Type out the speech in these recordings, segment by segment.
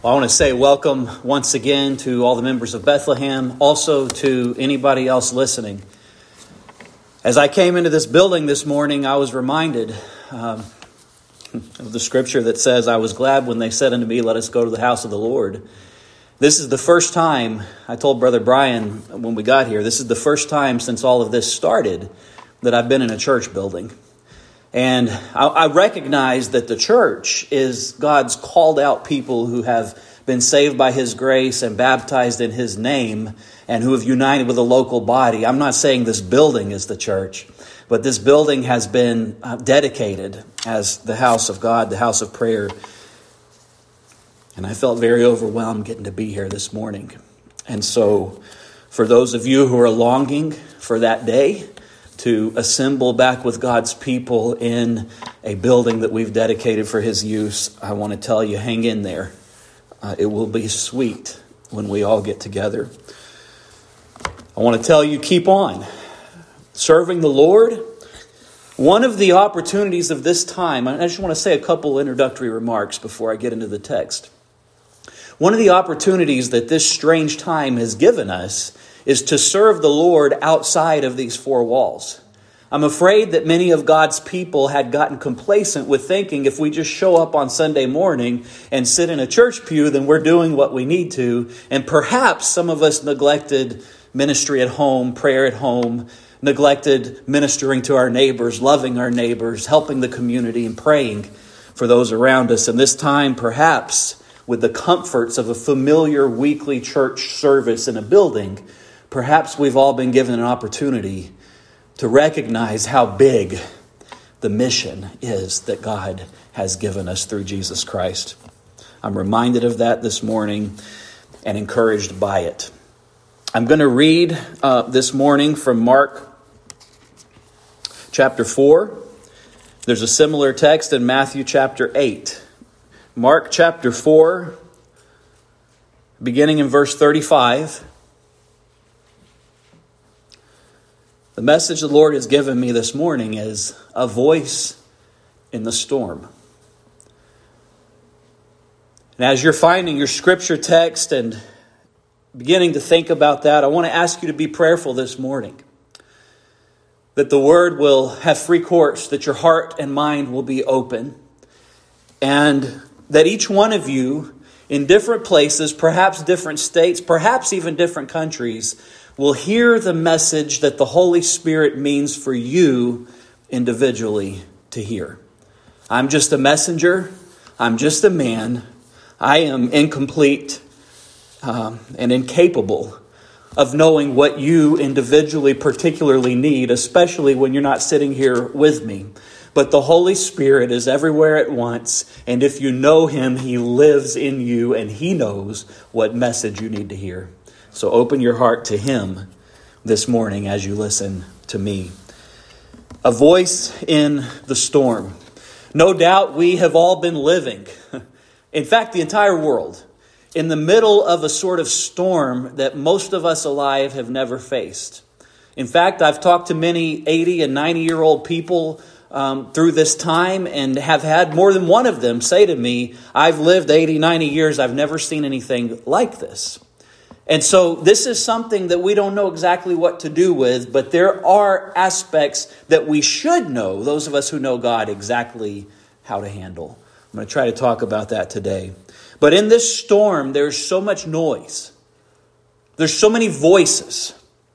Well, I want to say welcome once again to all the members of Bethlehem, also to anybody else listening. As I came into this building this morning, I was reminded of the scripture that says, I was glad when they said unto me, let us go to the house of the Lord. This is the first time, I told Brother Brian when we got here, this is the first time since all of this started that I've been in a church building. And I recognize that the church is God's called out people who have been saved by His grace and baptized in His name and who have united with a local body. I'm not saying this building is the church, but this building has been dedicated as the house of God, the house of prayer. And I felt very overwhelmed getting to be here this morning. And so for those of you who are longing for that day, to assemble back with God's people in a building that we've dedicated for His use, I want to tell you, hang in there. It will be sweet when we all get together. I want to tell you, keep on serving the Lord. One of the opportunities of this time, I just want to say a couple introductory remarks before I get into the text. One of the opportunities that this strange time has given us is to serve the Lord outside of these four walls. I'm afraid that many of God's people had gotten complacent with thinking if we just show up on Sunday morning and sit in a church pew, then we're doing what we need to. And perhaps some of us neglected ministry at home, prayer at home, neglected ministering to our neighbors, loving our neighbors, helping the community, and praying for those around us. And this time, perhaps, with the comforts of a familiar weekly church service in a building, perhaps we've all been given an opportunity to recognize how big the mission is that God has given us through Jesus Christ. I'm reminded of that this morning and encouraged by it. I'm going to read this morning from Mark chapter 4. There's a similar text in Matthew chapter 8. Mark chapter 4, beginning in verse 35. The message the Lord has given me this morning is a voice in the storm. And as you're finding your scripture text and beginning to think about that, I want to ask you to be prayerful this morning. That the word will have free course, that your heart and mind will be open, and that each one of you in different places, perhaps different states, perhaps even different countries, will hear the message that the Holy Spirit means for you individually to hear. I'm just a messenger. I'm just a man. I am incomplete and incapable of knowing what you individually particularly need, especially when you're not sitting here with me. But the Holy Spirit is everywhere at once, and if you know Him, He lives in you, and He knows what message you need to hear. So open your heart to Him this morning as you listen to me. A voice in the storm. No doubt we have all been living, in fact, the entire world, in the middle of a sort of storm that most of us alive have never faced. In fact, I've talked to many 80 and 90-year-old people through this time and have had more than one of them say to me, I've lived 80, 90 years, I've never seen anything like this. And so this is something that we don't know exactly what to do with, but there are aspects that we should know, those of us who know God, exactly how to handle. I'm going to try to talk about that today. But in this storm, there's so much noise. There's so many voices.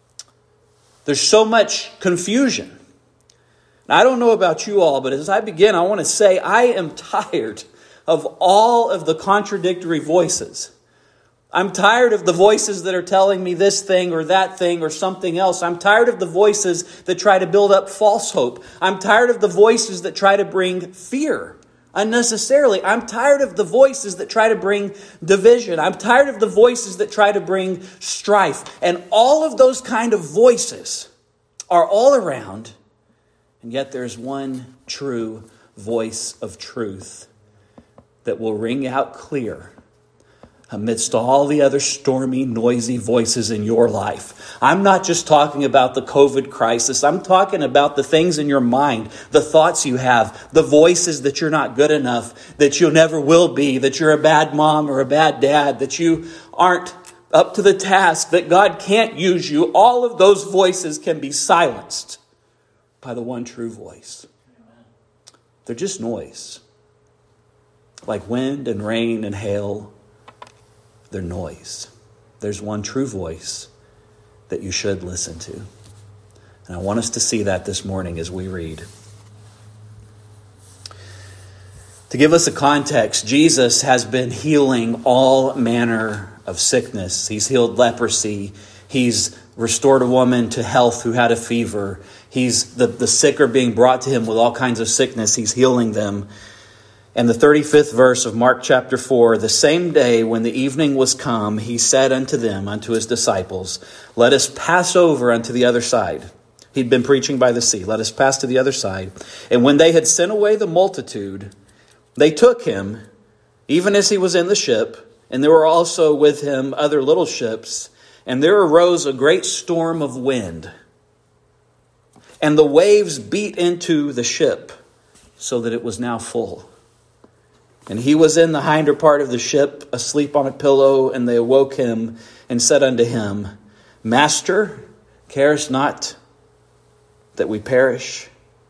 There's so much confusion. Now, I don't know about you all, but as I begin, I want to say I am tired of all of the contradictory voices. I'm tired of the voices that are telling me this thing or that thing or something else. I'm tired of the voices that try to build up false hope. I'm tired of the voices that try to bring fear unnecessarily. I'm tired of the voices that try to bring division. I'm tired of the voices that try to bring strife. And all of those kind of voices are all around. And yet there's one true voice of truth that will ring out clear amidst all the other stormy, noisy voices in your life. I'm not just talking about the COVID crisis. I'm talking about the things in your mind, the thoughts you have, the voices that you're not good enough, that you never will be, that you're a bad mom or a bad dad, that you aren't up to the task, that God can't use you. All of those voices can be silenced by the one true voice. They're just noise. Like wind and rain and hail, they're noise. There's one true voice that you should listen to. And I want us to see that this morning as we read. To give us a context, Jesus has been healing all manner of sickness. He's healed leprosy. He's restored a woman to health who had a fever. He's the sick are being brought to him with all kinds of sickness. He's healing them. And the 35th verse of Mark chapter 4, the same day when the evening was come, he said unto them, unto his disciples, let us pass over unto the other side. He'd been preaching by the sea. Let us pass to the other side. And when they had sent away the multitude, they took him, even as he was in the ship, and there were also with him other little ships, and there arose a great storm of wind, and the waves beat into the ship, so that it was now full. And he was in the hinder part of the ship, asleep on a pillow, and they awoke him and said unto him, Master, carest not that we perish?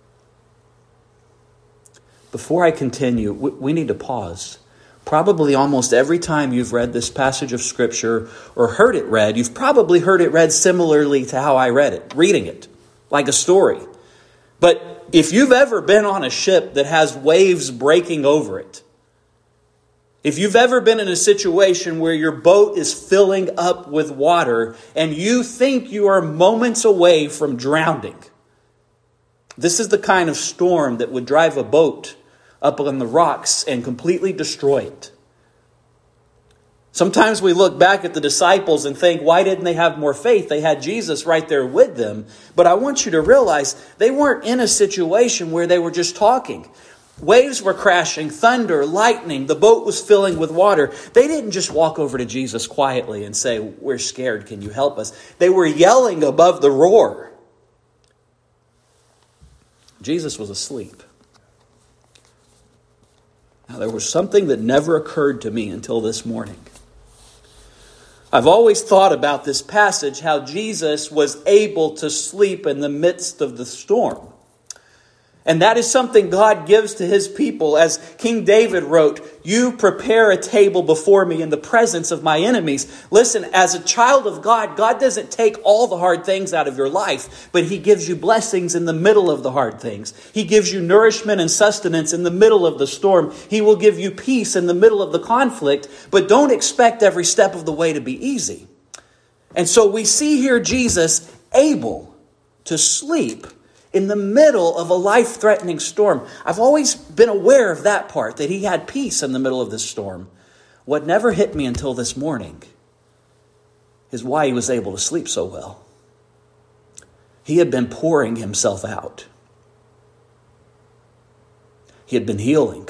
Before I continue, we need to pause. Probably almost every time you've read this passage of Scripture or heard it read, you've probably heard it read similarly to how I read it, reading it, like a story. But if you've ever been on a ship that has waves breaking over it, if you've ever been in a situation where your boat is filling up with water and you think you are moments away from drowning, this is the kind of storm that would drive a boat up on the rocks and completely destroy it. Sometimes we look back at the disciples and think, why didn't they have more faith? They had Jesus right there with them. But I want you to realize they weren't in a situation where they were just talking. Waves were crashing, thunder, lightning. The boat was filling with water. They didn't just walk over to Jesus quietly and say, we're scared, can you help us? They were yelling above the roar. Jesus was asleep. Now, there was something that never occurred to me until this morning. I've always thought about this passage, how Jesus was able to sleep in the midst of the storm. And that is something God gives to his people. As King David wrote, you prepare a table before me in the presence of my enemies. Listen, as a child of God, God doesn't take all the hard things out of your life, but he gives you blessings in the middle of the hard things. He gives you nourishment and sustenance in the middle of the storm. He will give you peace in the middle of the conflict, but don't expect every step of the way to be easy. And so we see here Jesus able to sleep in the middle of a life-threatening storm. I've always been aware of that part, that he had peace in the middle of this storm. What never hit me until this morning is why he was able to sleep so well. He had been pouring himself out. He had been healing.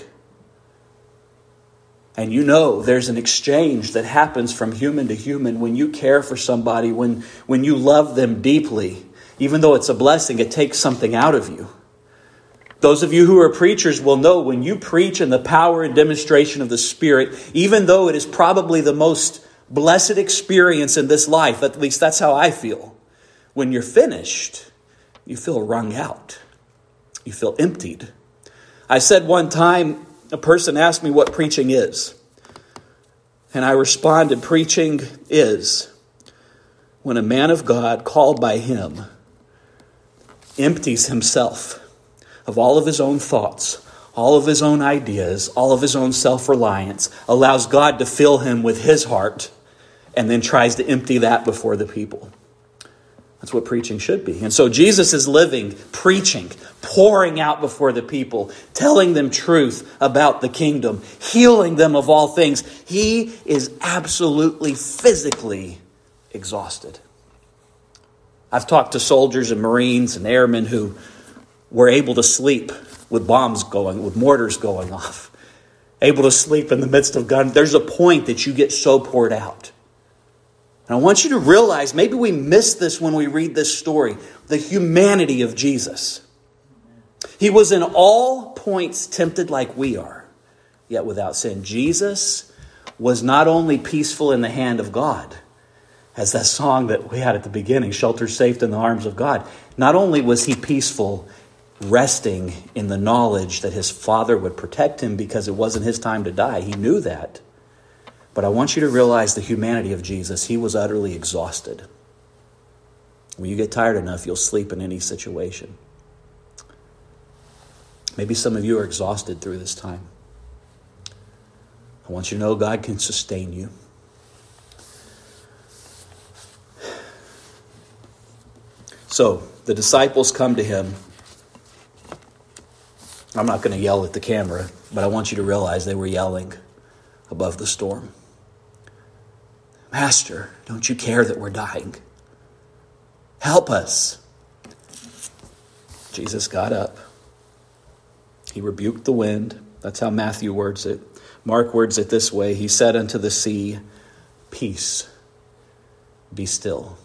And you know there's an exchange that happens from human to human when you care for somebody, when you love them deeply. Even though it's a blessing, it takes something out of you. Those of you who are preachers will know when you preach in the power and demonstration of the Spirit, even though it is probably the most blessed experience in this life, at least that's how I feel. When you're finished, you feel wrung out. You feel emptied. I said one time, a person asked me what preaching is. And I responded, preaching is when a man of God called by him empties himself of all of his own thoughts, all of his own ideas, all of his own self-reliance, allows God to fill him with his heart, and then tries to empty that before the people. That's what preaching should be. And so Jesus is living, preaching, pouring out before the people, telling them truth about the kingdom, healing them of all things. He is absolutely physically exhausted. I've talked to soldiers and Marines and airmen who were able to sleep with bombs going, with mortars going off. able to sleep in the midst of God. There's a point that you get so poured out. And I want you to realize, maybe we miss this when we read this story, the humanity of Jesus. He was in all points tempted like we are, yet without sin. Jesus was not only peaceful in the hand of God, as that song that we had at the beginning, shelter safe in the arms of God. Not only was he peaceful, resting in the knowledge that his Father would protect him because it wasn't his time to die. He knew that. But I want you to realize the humanity of Jesus. He was utterly exhausted. When you get tired enough, you'll sleep in any situation. Maybe some of you are exhausted through this time. I want you to know God can sustain you. So the disciples come to him. I'm not going to yell at the camera, but I want you to realize they were yelling above the storm. Master, don't you care that we're dying? Help us. Jesus got up. He rebuked the wind. That's how Matthew words it. Mark words it this way. He said unto the sea, peace, be still.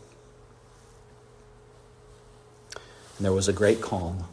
And there was a great calm.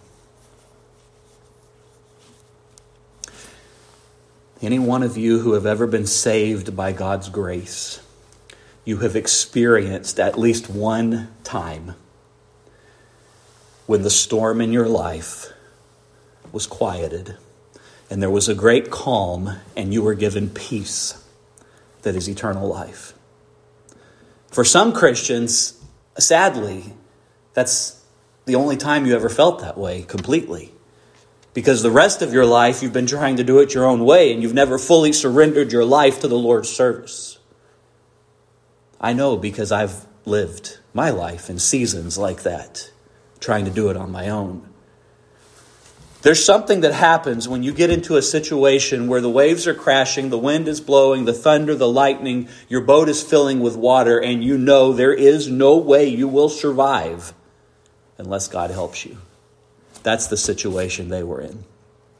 Any one of you who have ever been saved by God's grace, you have experienced at least one time when the storm in your life was quieted and there was a great calm and you were given peace that is eternal life. For some Christians, sadly, that's the only time you ever felt that way completely. Because the rest of your life, you've been trying to do it your own way and you've never fully surrendered your life to the Lord's service. I know because I've lived my life in seasons like that, trying to do it on my own. There's something that happens when you get into a situation where the waves are crashing, the wind is blowing, the thunder, the lightning, your boat is filling with water, and you know there is no way you will survive unless God helps you. That's the situation they were in.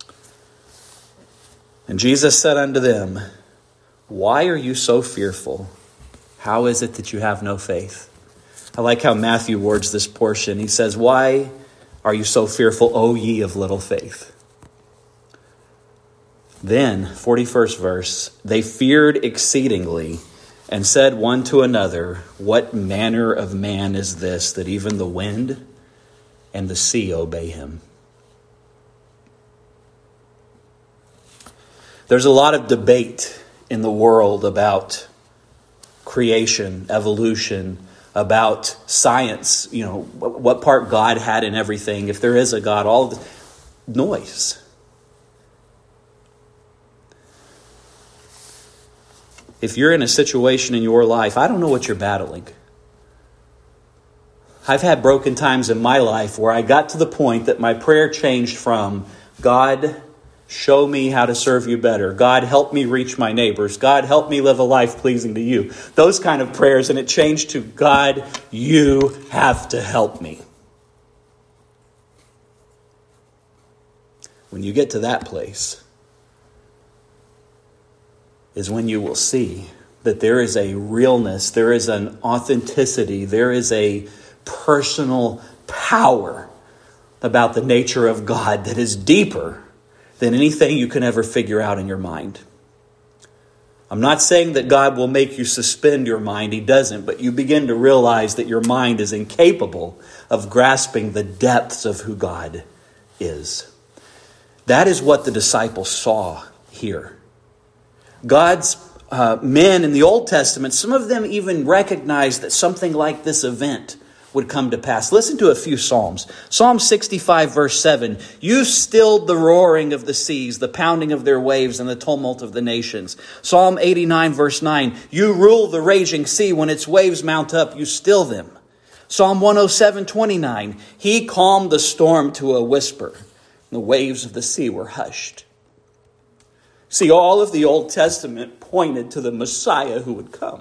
And Jesus said unto them, why are you so fearful? How is it that you have no faith? I like how Matthew words this portion. He says, why are you so fearful, O ye of little faith? Then, 41st verse, they feared exceedingly and said one to another, what manner of man is this that even the wind and the sea obey him? There's a lot of debate in the world about creation, evolution, about science, what part God had in everything, if there is a God, all the noise. If you're in a situation in your life, I don't know what you're battling. I've had broken times in my life where I got to the point that my prayer changed from, God, show me how to serve you better. God, help me reach my neighbors. God, help me live a life pleasing to you. Those kind of prayers. And it changed to, God, you have to help me. When you get to that place is when you will see that there is a realness, there is an authenticity, there is a personal power about the nature of God that is deeper than anything you can ever figure out in your mind. I'm not saying that God will make you suspend your mind. He doesn't. But you begin to realize that your mind is incapable of grasping the depths of who God is. That is what the disciples saw here. God's men in the Old Testament, some of them even recognized that something like this event would come to pass. Listen to a few Psalms. Psalm 65 verse 7. You stilled the roaring of the seas, the pounding of their waves, and the tumult of the nations. Psalm 89 verse 9. You rule the raging sea. When its waves mount up, you still them. Psalm 107:29. He calmed the storm to a whisper. The waves of the sea were hushed. See, all of the Old Testament pointed to the Messiah who would come.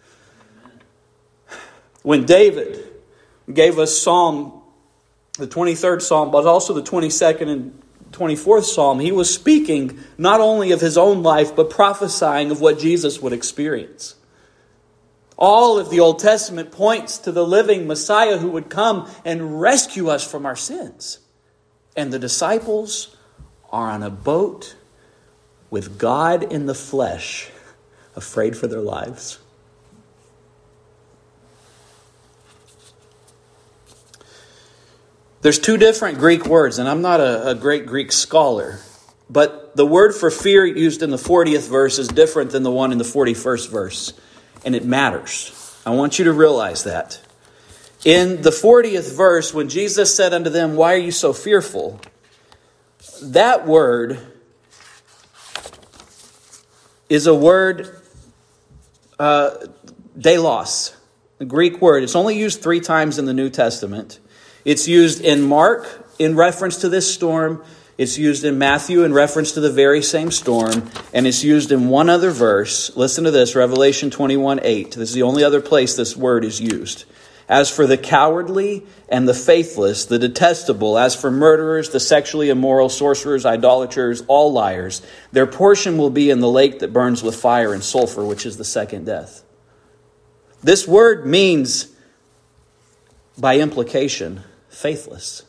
When David gave us Psalm, the 23rd Psalm, but also the 22nd and 24th Psalm, he was speaking not only of his own life, but prophesying of what Jesus would experience. All of the Old Testament points to the living Messiah who would come and rescue us from our sins. And the disciples are on a boat with God in the flesh, afraid for their lives. There's two different Greek words, and I'm not a great Greek scholar, but the word for fear used in the 40th verse is different than the one in the 41st verse, and it matters. I want you to realize that. In the 40th verse, when Jesus said unto them, "Why are you so fearful?" that word is a word, delos, a Greek word. It's only used 3 times in the New Testament. It's used in Mark in reference to this storm. It's used in Matthew in reference to the very same storm. And it's used in one other verse. Listen to this, Revelation 21:8. This is the only other place this word is used. As for the cowardly and the faithless, the detestable, as for murderers, the sexually immoral, sorcerers, idolaters, all liars, their portion will be in the lake that burns with fire and sulfur, which is the second death. This word means, by implication, faithless.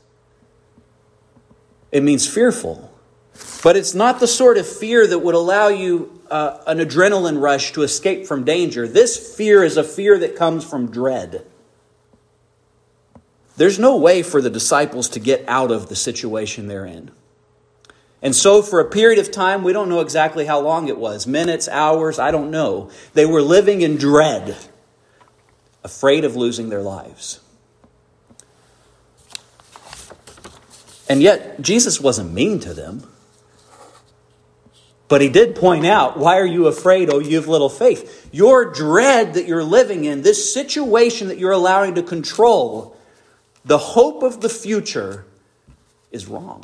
It means fearful. But it's not the sort of fear that would allow you an adrenaline rush to escape from danger. This fear is a fear that comes from dread. There's no way for the disciples to get out of the situation they're in. And so for a period of time, we don't know exactly how long it was, minutes, hours, I don't know. They were living in dread, afraid of losing their lives. And yet, Jesus wasn't mean to them. But he did point out, why are you afraid, O you of little faith? Your dread that you're living in, this situation that you're allowing to control, the hope of the future, is wrong.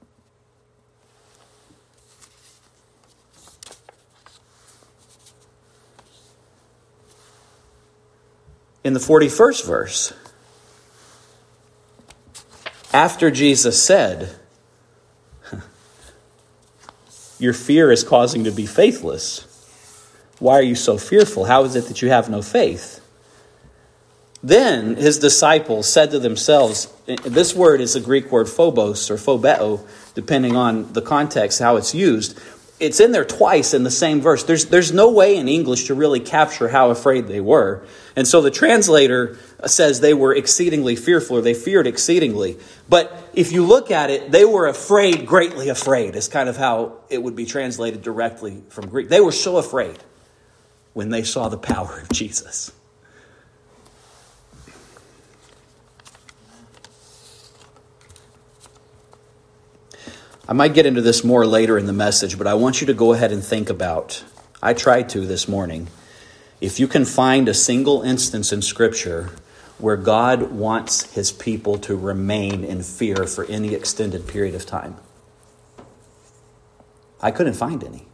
In the 41st verse, after Jesus said, your fear is causing you to be faithless. Why are you so fearful? How is it that you have no faith? Then his disciples said to themselves, this word is a Greek word phobos or phobeo, depending on the context, how it's used. It's in there twice in the same verse. There's no way in English to really capture how afraid they were. And so the translator says they were exceedingly fearful, or they feared exceedingly. But if you look at it, they were afraid, greatly afraid, is kind of how it would be translated directly from Greek. They were so afraid when they saw the power of Jesus. I might get into this more later in the message, but I want you to go ahead and think about, I tried to this morning, if you can find a single instance in Scripture where God wants his people to remain in fear for any extended period of time. I couldn't find any.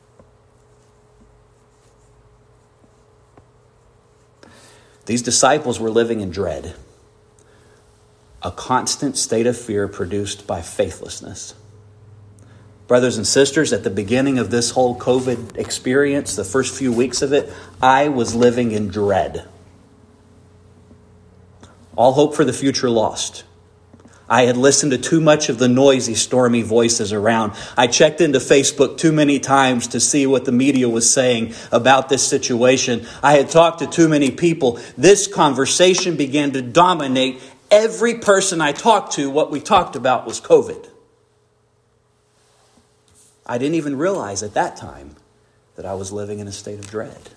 These disciples were living in dread, a constant state of fear produced by faithlessness. Brothers and sisters, at the beginning of this whole COVID experience, the first few weeks of it, I was living in dread. All hope for the future lost. I had listened to too much of the noisy, stormy voices around. I checked into Facebook too many times to see what the media was saying about this situation. I had talked to too many people. This conversation began to dominate every person I talked to. What we talked about was COVID. I didn't even realize at that time that I was living in a state of dread.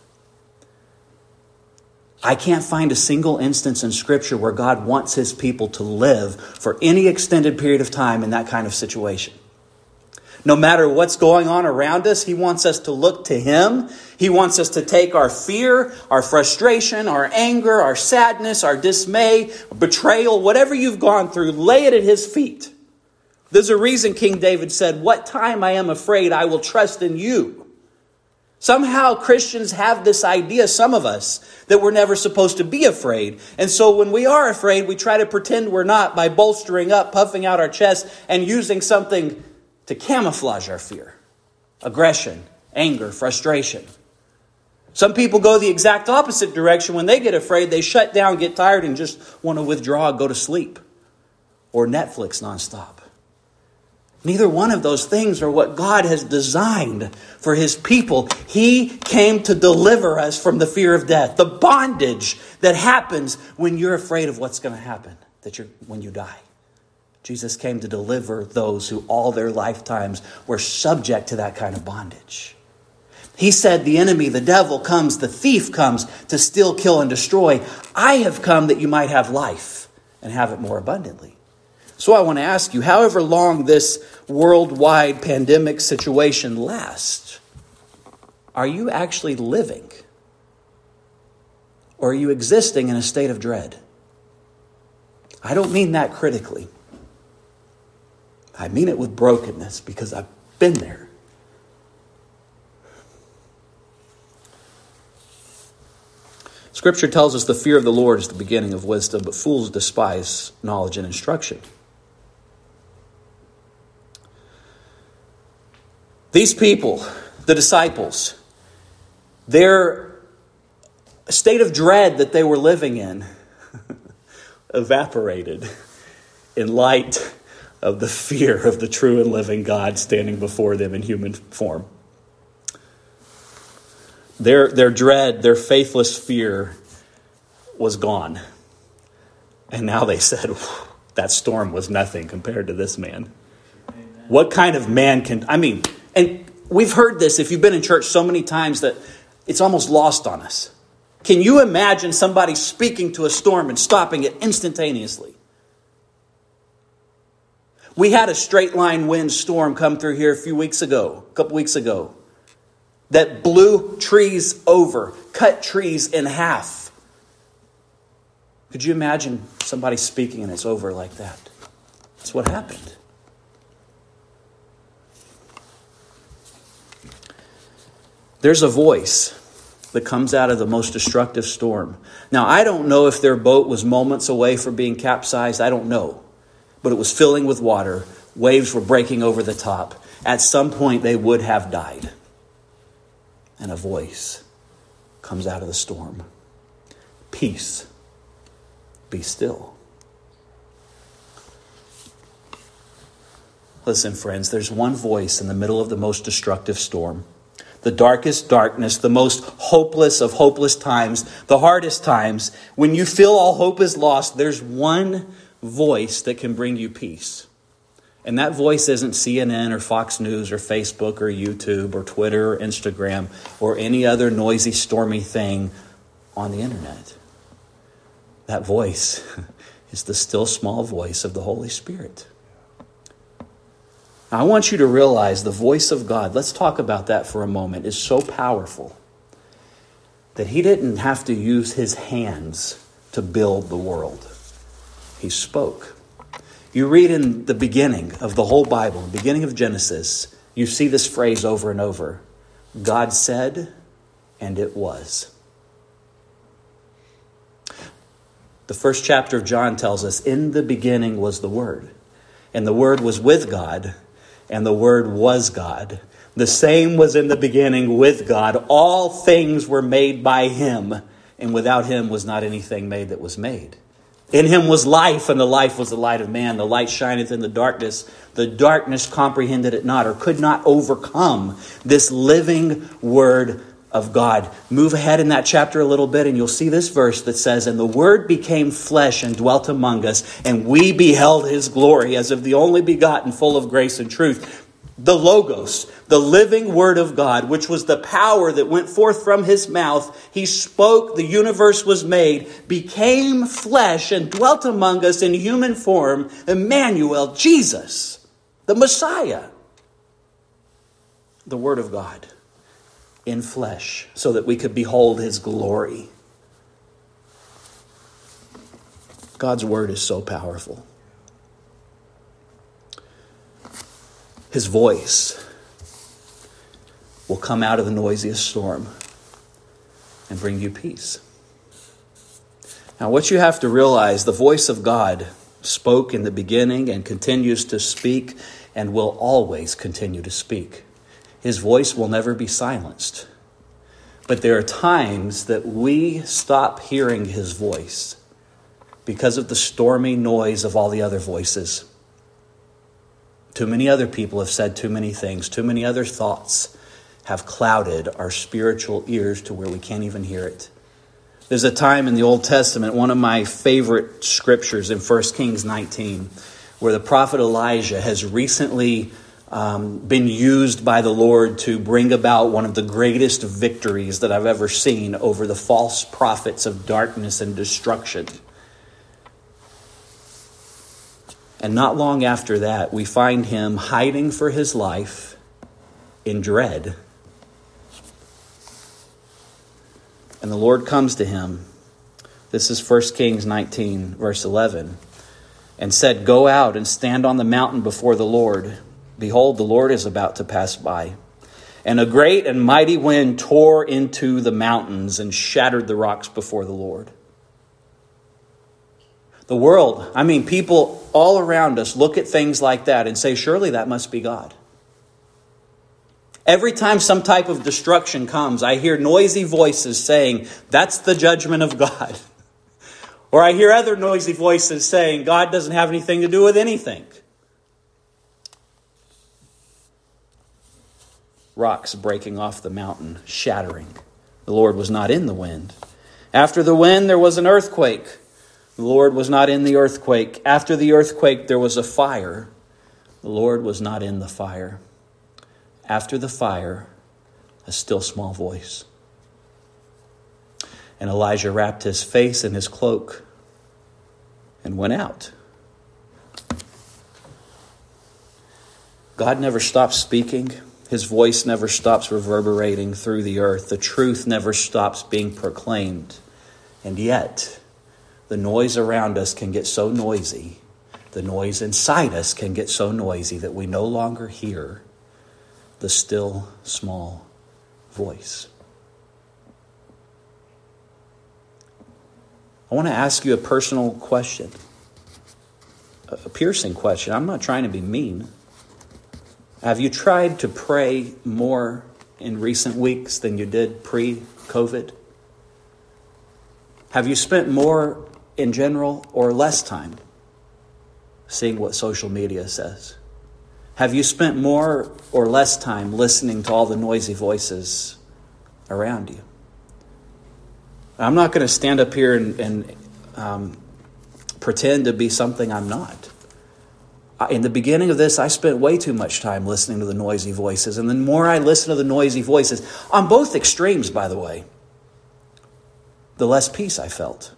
I can't find a single instance in Scripture where God wants his people to live for any extended period of time in that kind of situation. No matter what's going on around us, he wants us to look to him. He wants us to take our fear, our frustration, our anger, our sadness, our dismay, betrayal, whatever you've gone through, lay it at his feet. There's a reason King David said, what time I am afraid, I will trust in you. Somehow Christians have this idea, some of us, that we're never supposed to be afraid. And so when we are afraid, we try to pretend we're not by bolstering up, puffing out our chest, and using something to camouflage our fear. Aggression, anger, frustration. Some people go the exact opposite direction. When they get afraid, they shut down, get tired, and just want to withdraw, go to sleep. Or Netflix nonstop. Neither one of those things are what God has designed for His people. He came to deliver us from the fear of death, the bondage that happens when you're afraid of what's going to happen when you die. Jesus came to deliver those who all their lifetimes were subject to that kind of bondage. He said the enemy, the devil comes, the thief comes to steal, kill, and destroy. I have come that you might have life and have it more abundantly. So I want to ask you, however long this worldwide pandemic situation lasts, are you actually living? Or are you existing in a state of dread? I don't mean that critically. I mean it with brokenness because I've been there. Scripture tells us the fear of the Lord is the beginning of wisdom, but fools despise knowledge and instruction. These people, the disciples, their state of dread that they were living in evaporated in light of the fear of the true and living God standing before them in human form. Their dread, their faithless fear was gone. And now they said, that storm was nothing compared to this man. Amen. What kind of man and we've heard this, if you've been in church so many times that it's almost lost on us. Can you imagine somebody speaking to a storm and stopping it instantaneously? We had a straight line wind storm come through here a couple weeks ago, that blew trees over, cut trees in half. Could you imagine somebody speaking and it's over like that? That's what happened. There's a voice that comes out of the most destructive storm. Now, I don't know if their boat was moments away from being capsized. I don't know. But it was filling with water. Waves were breaking over the top. At some point, they would have died. And a voice comes out of the storm. Peace, be still. Listen, friends, there's one voice in the middle of the most destructive storm. The darkest darkness, the most hopeless of hopeless times, the hardest times. When you feel all hope is lost, there's one voice that can bring you peace. And that voice isn't CNN or Fox News or Facebook or YouTube or Twitter or Instagram or any other noisy, stormy thing on the internet. That voice is the still small voice of the Holy Spirit. Now, I want you to realize the voice of God, let's talk about that for a moment, is so powerful that He didn't have to use His hands to build the world. He spoke. You read in the beginning of the whole Bible, the beginning of Genesis, you see this phrase over and over. God said, and it was. The first chapter of John tells us, in the beginning was the Word, and the Word was with God, and the Word was God. The same was in the beginning with God. All things were made by Him, and without Him was not anything made that was made. In Him was life, and the life was the light of man. The light shineth in the darkness. The darkness comprehended it not, or could not overcome this living Word of God. Move ahead in that chapter a little bit, and you'll see this verse that says, and the Word became flesh and dwelt among us, and we beheld His glory as of the only begotten, full of grace and truth. The Logos, the living Word of God, which was the power that went forth from His mouth. He spoke, the universe was made, became flesh and dwelt among us in human form. Emmanuel, Jesus, the Messiah, the Word of God in flesh, so that we could behold His glory. God's Word is so powerful. His voice will come out of the noisiest storm and bring you peace. Now, what you have to realize, the voice of God spoke in the beginning and continues to speak and will always continue to speak. His voice will never be silenced. But there are times that we stop hearing his voice because of the stormy noise of all the other voices. Too many other people have said too many things. Too many other thoughts have clouded our spiritual ears to where we can't even hear it. There's a time in the Old Testament, one of my favorite scriptures in 1 Kings 19, where the prophet Elijah has recently been used by the Lord to bring about one of the greatest victories that I've ever seen over the false prophets of darkness and destruction. And not long after that, we find him hiding for his life in dread. And the Lord comes to him. This is 1 Kings 19, verse 11. And said, "Go out and stand on the mountain before the Lord. Behold, the Lord is about to pass by." And a great and mighty wind tore into the mountains and shattered the rocks before the Lord. The world, people all around us look at things like that and say, surely that must be God. Every time some type of destruction comes, I hear noisy voices saying, that's the judgment of God. Or I hear other noisy voices saying, God doesn't have anything to do with anything. Rocks breaking off the mountain, shattering. The Lord was not in the wind. After the wind, there was an earthquake. The Lord was not in the earthquake. After the earthquake, there was a fire. The Lord was not in the fire. After the fire, a still small voice. And Elijah wrapped his face in his cloak and went out. God never stops speaking. His voice never stops reverberating through the earth. The truth never stops being proclaimed. And yet, the noise around us can get so noisy. The noise inside us can get so noisy that we no longer hear the still, small voice. I want to ask you a personal question, a piercing question. I'm not trying to be mean. Have you tried to pray more in recent weeks than you did pre-COVID? Have you spent more in general or less time seeing what social media says? Have you spent more or less time listening to all the noisy voices around you? I'm not going to stand up here and pretend to be something I'm not. In the beginning of this, I spent way too much time listening to the noisy voices. And the more I listen to the noisy voices, on both extremes, by the way, the less peace I felt.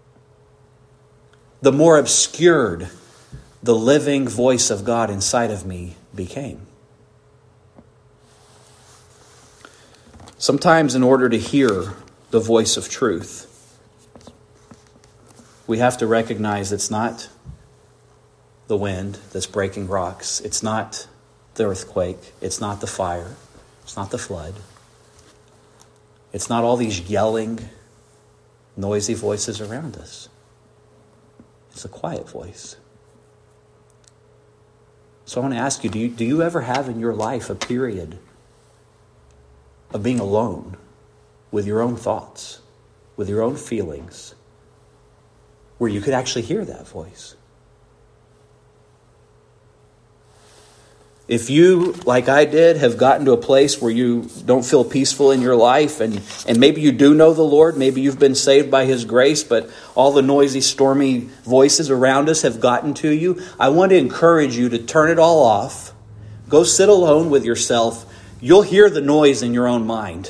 The more obscured the living voice of God inside of me became. Sometimes in order to hear the voice of truth, we have to recognize it's not the wind that's breaking rocks. It's not the earthquake. It's not the fire. It's not the flood. It's not all these yelling, noisy voices around us. It's a quiet voice. So I want to ask you, do you ever have in your life a period of being alone with your own thoughts, with your own feelings, where you could actually hear that voice? If you, like I did, have gotten to a place where you don't feel peaceful in your life, and maybe you do know the Lord, maybe you've been saved by His grace, but all the noisy, stormy voices around us have gotten to you, I want to encourage you to turn it all off. Go sit alone with yourself. You'll hear the noise in your own mind.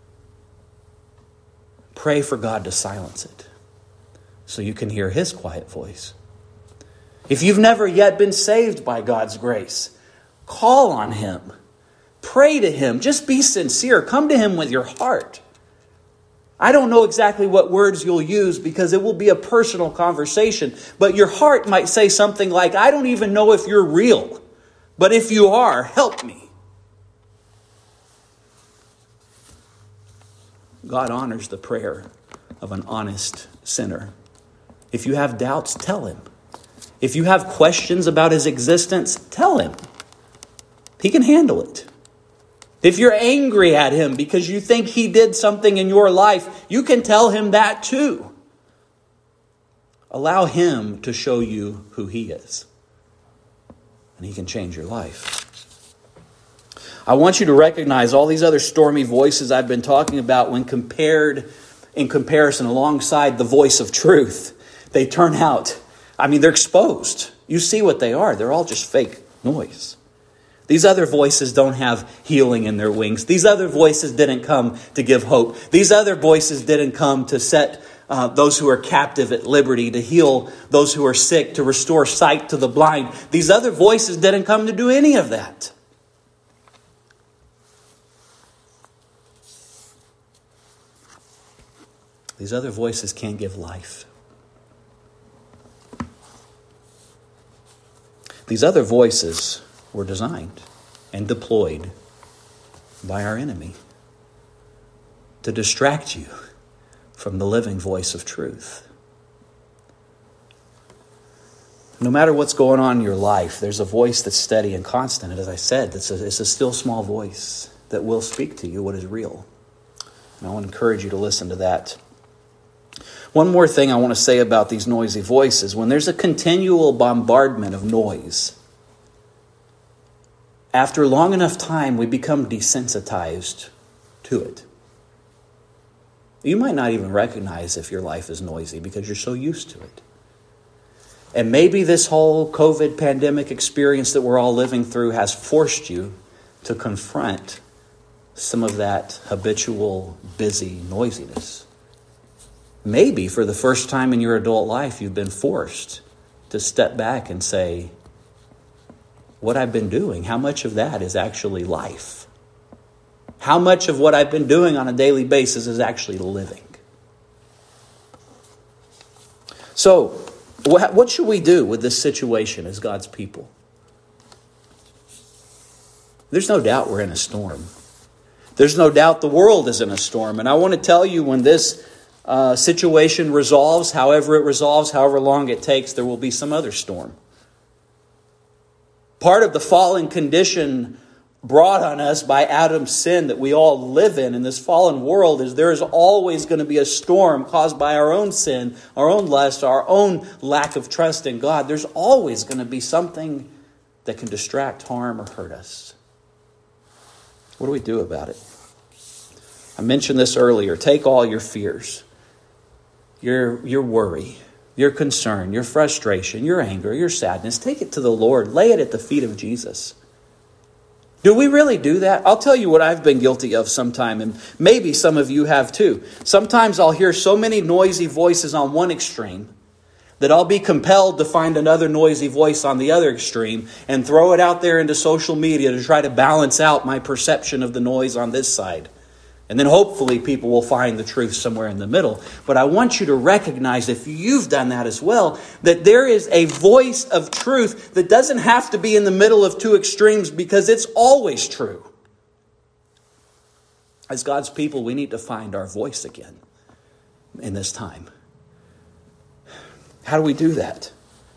Pray for God to silence it so you can hear His quiet voice. If you've never yet been saved by God's grace, call on Him. Pray to Him. Just be sincere. Come to Him with your heart. I don't know exactly what words you'll use because it will be a personal conversation, but your heart might say something like, I don't even know if you're real, but if you are, help me. God honors the prayer of an honest sinner. If you have doubts, tell Him. If you have questions about His existence, tell Him. He can handle it. If you're angry at him because you think he did something in your life, you can tell him that too. Allow him to show you who he is. And he can change your life. I want you to recognize all these other stormy voices I've been talking about when compared in comparison alongside the voice of truth. They turn out, they're exposed. You see what they are. They're all just fake noise. These other voices don't have healing in their wings. These other voices didn't come to give hope. These other voices didn't come to set those who are captive at liberty, to heal those who are sick, to restore sight to the blind. These other voices didn't come to do any of that. These other voices can't give life. These other voices were designed and deployed by our enemy to distract you from the living voice of truth. No matter what's going on in your life, there's a voice that's steady and constant. And as I said, it's a still small voice that will speak to you what is real. And I want to encourage you to listen to that. One more thing I want to say about these noisy voices. When there's a continual bombardment of noise, after long enough time, we become desensitized to it. You might not even recognize if your life is noisy because you're so used to it. And maybe this whole COVID pandemic experience that we're all living through has forced you to confront some of that habitual, busy noisiness. Maybe for the first time in your adult life, you've been forced to step back and say, what I've been doing, how much of that is actually life? How much of what I've been doing on a daily basis is actually living? So, what should we do with this situation as God's people? There's no doubt we're in a storm. There's no doubt the world is in a storm. And I want to tell you, when this situation resolves, however it resolves, however long it takes, there will be some other storm. Part of the fallen condition brought on us by Adam's sin that we all live in this fallen world is there is always going to be a storm caused by our own sin, our own lust, our own lack of trust in God. There's always going to be something that can distract, harm, or hurt us. What do we do about it? I mentioned this earlier. Take all your fears, your worry, your concern, your frustration, your anger, your sadness. Take it to the Lord. Lay it at the feet of Jesus. Do we really do that? I'll tell you what I've been guilty of sometime, and maybe some of you have too. Sometimes I'll hear so many noisy voices on one extreme that I'll be compelled to find another noisy voice on the other extreme and throw it out there into social media to try to balance out my perception of the noise on this side. And then hopefully people will find the truth somewhere in the middle. But I want you to recognize, if you've done that as well, that there is a voice of truth that doesn't have to be in the middle of two extremes, because it's always true. As God's people, we need to find our voice again in this time. How do we do that?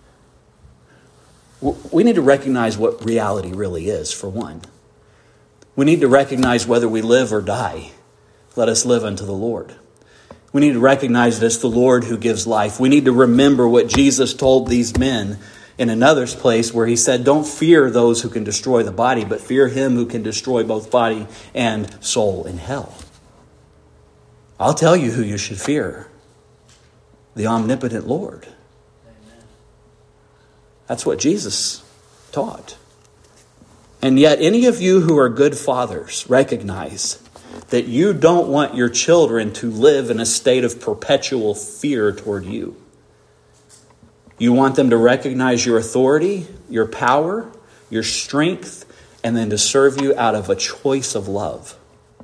We need to recognize what reality really is, for one. We need to recognize whether we live or die, let us live unto the Lord. We need to recognize that it's the Lord who gives life. We need to remember what Jesus told these men in another place where he said, don't fear those who can destroy the body, but fear him who can destroy both body and soul in hell. I'll tell you who you should fear. The omnipotent Lord. Amen. That's what Jesus taught. And yet any of you who are good fathers recognize that you don't want your children to live in a state of perpetual fear toward you. You want them to recognize your authority, your power, your strength, and then to serve you out of a choice of love.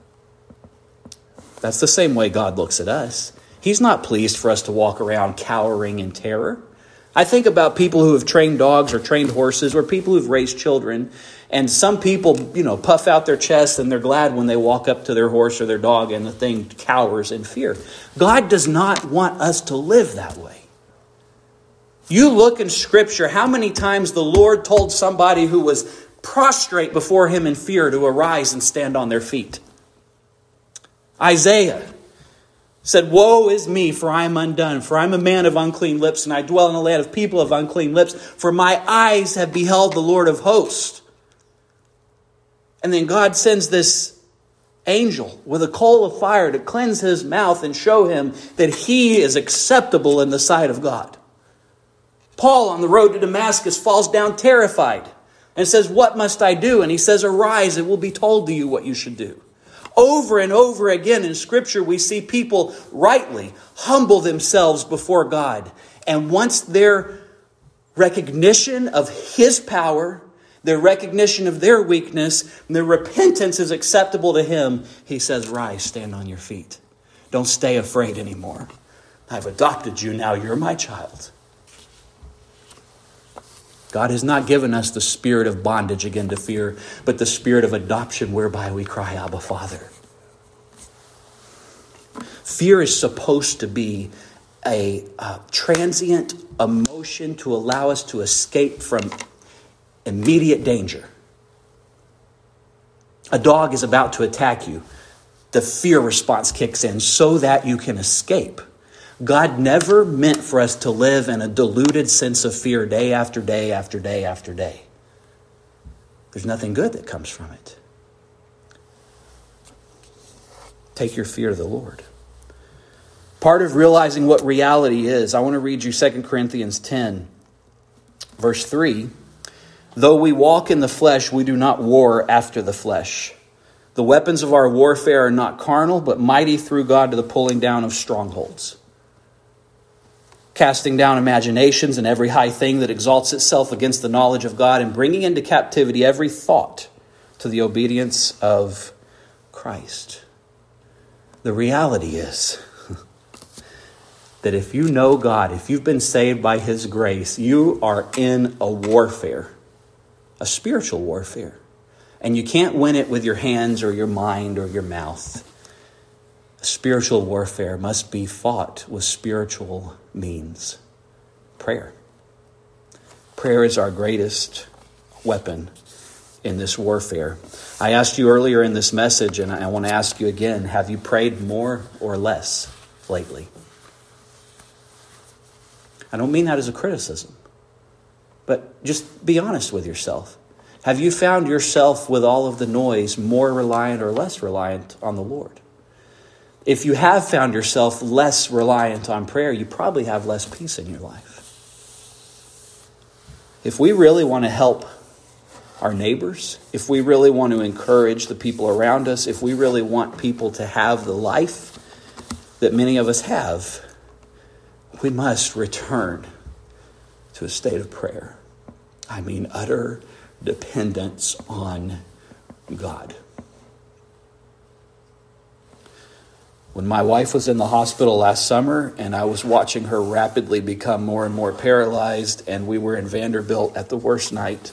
That's the same way God looks at us. He's not pleased for us to walk around cowering in terror. I think about people who have trained dogs or trained horses, or people who've raised children. And some people, puff out their chest and they're glad when they walk up to their horse or their dog and the thing cowers in fear. God does not want us to live that way. You look in Scripture, how many times the Lord told somebody who was prostrate before him in fear to arise and stand on their feet. Isaiah said, "Woe is me, for I am undone, for I am a man of unclean lips, and I dwell in a land of people of unclean lips, for my eyes have beheld the Lord of hosts." And then God sends this angel with a coal of fire to cleanse his mouth and show him that he is acceptable in the sight of God. Paul on the road to Damascus falls down terrified and says, "What must I do?" And he says, "Arise, it will be told to you what you should do." Over and over again in Scripture, we see people rightly humble themselves before God. And once their recognition of his power, their recognition of their weakness, and their repentance is acceptable to him, he says, "Rise, stand on your feet. Don't stay afraid anymore. I've adopted you now. You're my child." God has not given us the spirit of bondage again to fear, but the spirit of adoption whereby we cry, "Abba, Father." Fear is supposed to be a transient emotion to allow us to escape from immediate danger. A dog is about to attack you. The fear response kicks in so that you can escape. God never meant for us to live in a deluded sense of fear day after day after day after day. There's nothing good that comes from it. Take your fear to the Lord. Part of realizing what reality is, I want to read you 2 Corinthians 10, verse 3. "Though we walk in the flesh, we do not war after the flesh. The weapons of our warfare are not carnal, but mighty through God to the pulling down of strongholds, casting down imaginations and every high thing that exalts itself against the knowledge of God, and bringing into captivity every thought to the obedience of Christ." The reality is that if you know God, if you've been saved by his grace, you are in a warfare, a spiritual warfare. And you can't win it with your hands or your mind or your mouth. Spiritual warfare must be fought with spiritual means. Prayer. Prayer is our greatest weapon in this warfare. I asked you earlier in this message, and I want to ask you again, have you prayed more or less lately? I don't mean that as a criticism, but just be honest with yourself. Have you found yourself with all of the noise more reliant or less reliant on the Lord? If you have found yourself less reliant on prayer, you probably have less peace in your life. If we really want to help our neighbors, if we really want to encourage the people around us, if we really want people to have the life that many of us have, we must return to a state of prayer. I mean, utter dependence on God. When my wife was in the hospital last summer and I was watching her rapidly become more and more paralyzed, and we were in Vanderbilt at the worst night,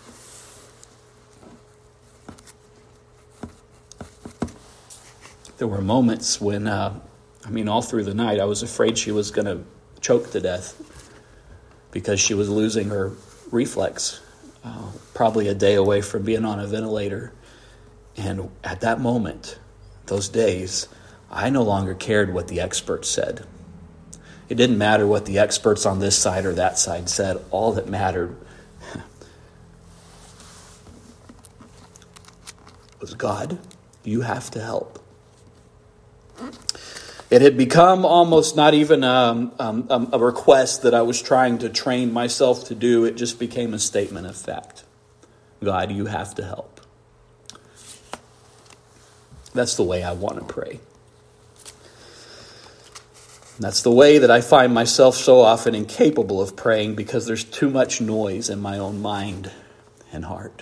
there were moments when, all through the night, I was afraid she was going to choke to death because she was losing her reflex, probably a day away from being on a ventilator. And at that moment, those days, I no longer cared what the experts said. It didn't matter what the experts on this side or that side said. All that mattered was, God, you have to help. It had become almost not even a request that I was trying to train myself to do. It just became a statement of fact. God, you have to help. That's the way I want to pray. That's the way that I find myself so often incapable of praying because there's too much noise in my own mind and heart.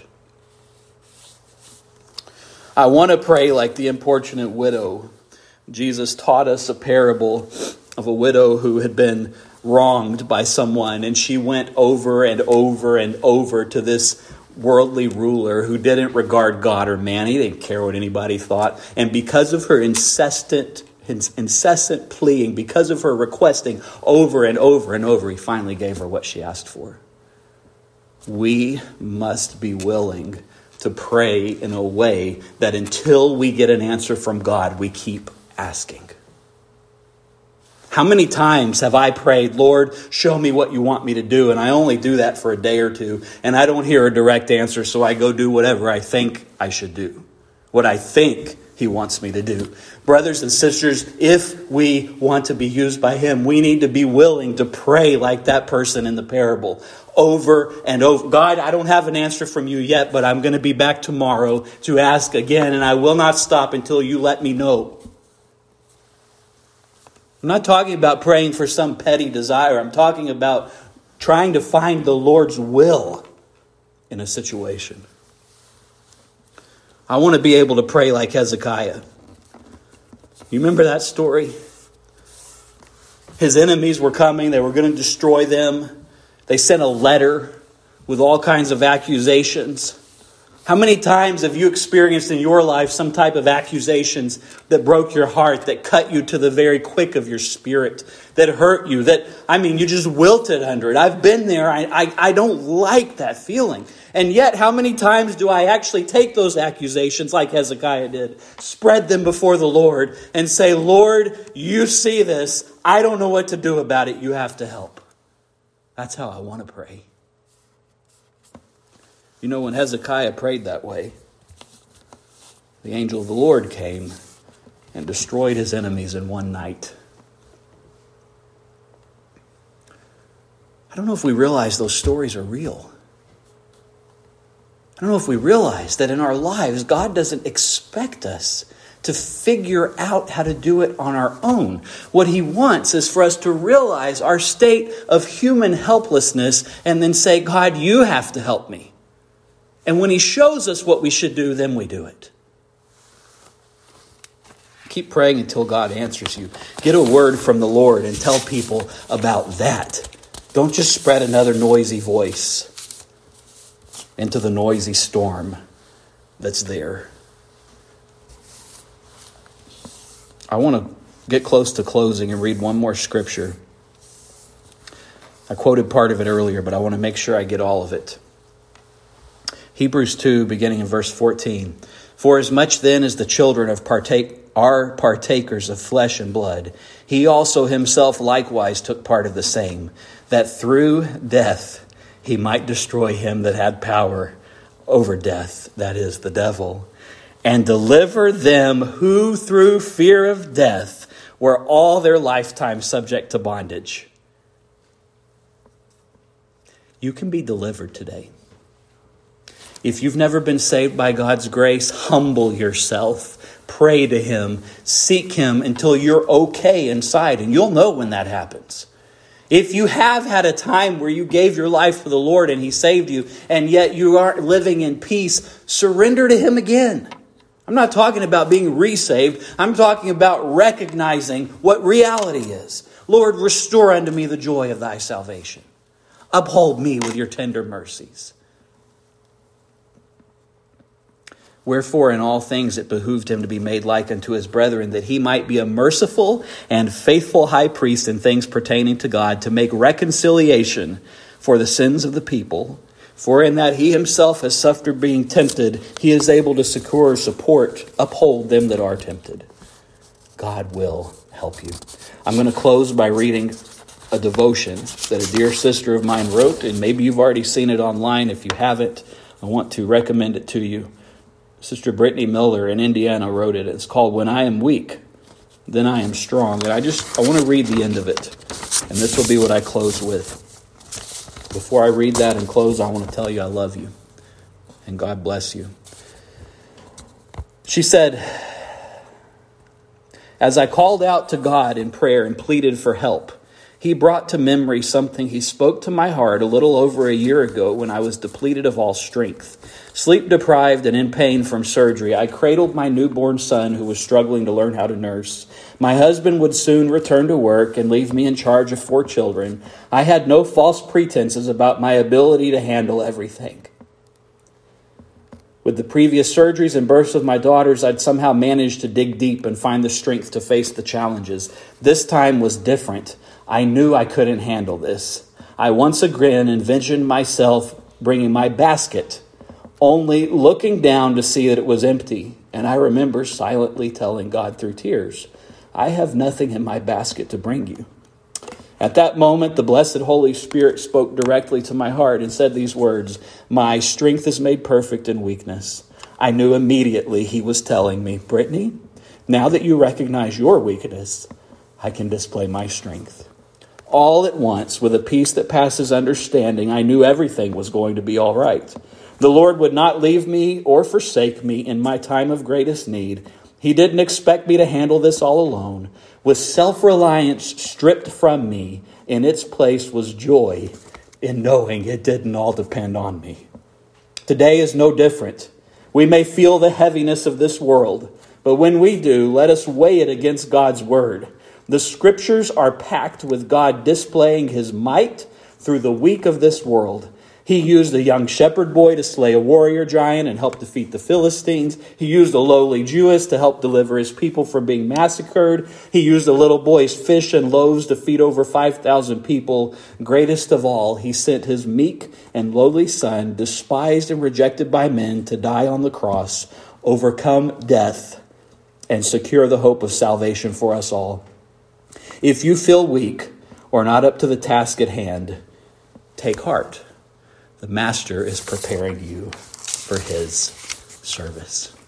I want to pray like the importunate widow. Jesus taught us a parable of a widow who had been wronged by someone, and she went over and over and over to this worldly ruler who didn't regard God or man. He didn't care what anybody thought. And because of her incessant pleading, because of her requesting over and over and over, he finally gave her what she asked for. we must be willing to pray in a way that until we get an answer from God, we keep asking. How many times have I prayed, Lord, show me what you want me to do? And I only do that for a day or two, and I don't hear a direct answer, so I go do whatever I think I should do, what I think He wants me to do. Brothers and sisters, if we want to be used by Him, we need to be willing to pray like that person in the parable over and over. God, I don't have an answer from you yet, but I'm going to be back tomorrow to ask again, and I will not stop until you let me know. I'm not talking about praying for some petty desire. I'm talking about trying to find the Lord's will in a situation. I want to be able to pray like Hezekiah. You remember that story? His enemies were coming. They were going to destroy them. They sent a letter with all kinds of accusations. How many times have you experienced in your life some type of accusations that broke your heart, that cut you to the very quick of your spirit, that hurt you, you just wilted under it? I've been there. I don't like that feeling. And yet, how many times do I actually take those accusations like Hezekiah did, spread them before the Lord and say, Lord, you see this. I don't know what to do about it. You have to help. That's how I want to pray. You know, when Hezekiah prayed that way, the angel of the Lord came and destroyed his enemies in one night. I don't know if we realize those stories are real. I don't know if we realize that in our lives, God doesn't expect us to figure out how to do it on our own. What He wants is for us to realize our state of human helplessness and then say, God, you have to help me. And when He shows us what we should do, then we do it. Keep praying until God answers you. Get a word from the Lord and tell people about that. Don't just spread another noisy voice into the noisy storm that's there. I want to get close to closing and read one more scripture. I quoted part of it earlier, but I want to make sure I get all of it. Hebrews 2, beginning in verse 14. For as much then as the children are partakers of flesh and blood, He also Himself likewise took part of the same, that through death He might destroy him that had power over death, that is, the devil, and deliver them who through fear of death were all their lifetime subject to bondage. You can be delivered today. If you've never been saved by God's grace, humble yourself, pray to Him, seek Him until you're okay inside, and you'll know when that happens. If you have had a time where you gave your life to the Lord and He saved you, and yet you aren't living in peace, surrender to Him again. I'm not talking about being resaved. I'm talking about recognizing what reality is. Lord, restore unto me the joy of Thy salvation. Uphold me with your tender mercies. Wherefore in all things it behooved Him to be made like unto His brethren, that He might be a merciful and faithful high priest in things pertaining to God, to make reconciliation for the sins of the people. For in that He Himself has suffered being tempted, He is able to succor, support, uphold them that are tempted. God will help you. I'm going to close by reading a devotion that a dear sister of mine wrote, and maybe you've already seen it online. If you haven't, I want to recommend it to you. Sister Brittany Miller in Indiana wrote it. It's called When I Am Weak, Then I Am Strong. And I want to read the end of it. And this will be what I close with. Before I read that and close, I want to tell you I love you. And God bless you. She said, as I called out to God in prayer and pleaded for help, He brought to memory something He spoke to my heart a little over a year ago when I was depleted of all strength. Sleep deprived and in pain from surgery, I cradled my newborn son who was struggling to learn how to nurse. My husband would soon return to work and leave me in charge of 4 children. I had no false pretenses about my ability to handle everything. With the previous surgeries and births of my daughters, I'd somehow managed to dig deep and find the strength to face the challenges. This time was different. I knew I couldn't handle this. I once again envisioned myself bringing my basket, only looking down to see that it was empty. And I remember silently telling God through tears, I have nothing in my basket to bring you. At that moment, the blessed Holy Spirit spoke directly to my heart and said these words, my strength is made perfect in weakness. I knew immediately he was telling me, Brittany, now that you recognize your weakness, I can display my strength. All at once, with a peace that passes understanding, I knew everything was going to be all right. The Lord would not leave me or forsake me in my time of greatest need. He didn't expect me to handle this all alone. With self-reliance stripped from me, in its place was joy in knowing it didn't all depend on me. Today is no different. We may feel the heaviness of this world, but when we do, let us weigh it against God's word. The scriptures are packed with God displaying his might through the weak of this world. He used a young shepherd boy to slay a warrior giant and help defeat the Philistines. He used a lowly Jewess to help deliver his people from being massacred. He used a little boy's fish and loaves to feed over 5,000 people. Greatest of all, he sent his meek and lowly son, despised and rejected by men, to die on the cross, overcome death, and secure the hope of salvation for us all. If you feel weak or not up to the task at hand, take heart. The Master is preparing you for his service.